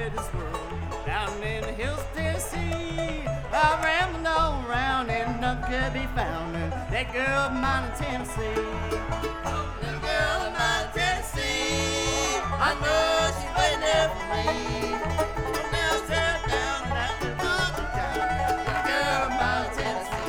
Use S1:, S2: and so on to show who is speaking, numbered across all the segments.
S1: greatest world. Down in the hills, Tennessee, I rambled all around and none could be found. That girl of mine in Tennessee. That girl of mine in Tennessee, I know she's waiting there for me. Now step down and out to the town. That girl of mine in Tennessee.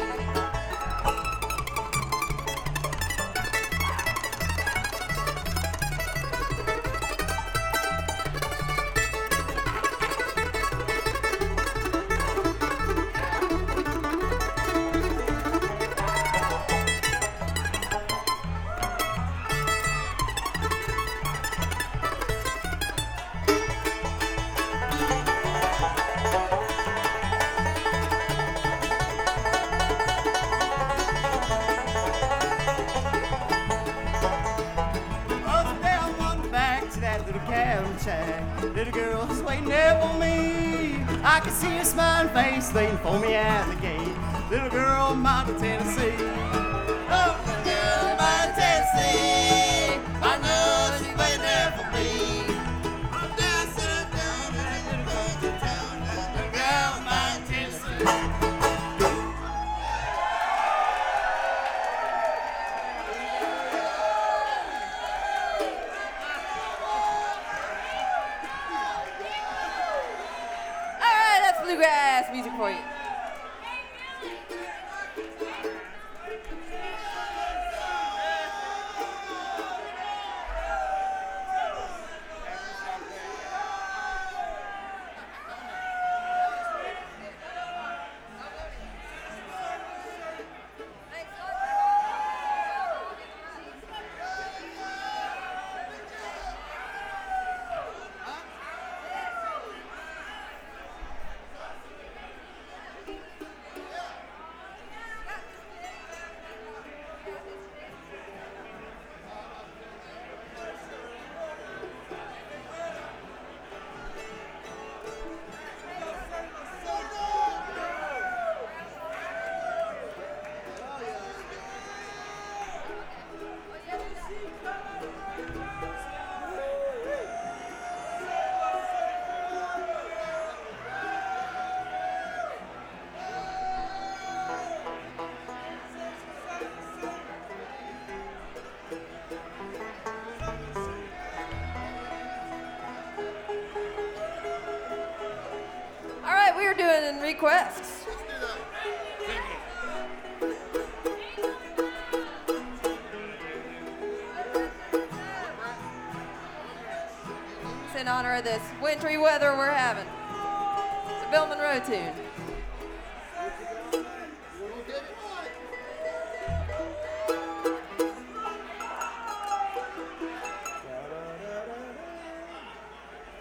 S1: Little girl's waiting there for me. I can see her smiling face waiting for me at the gate. Little girl, Mountain Tennessee. Oh, little girl, Mountain Tennessee. I know she's waiting there for me. I'm down, sit down, and little girl to town. Little girl, Mountain Tennessee.
S2: Bluegrass music for you. Doing requests. It's in honor of this wintry weather we're having. It's a Bill Monroe tune.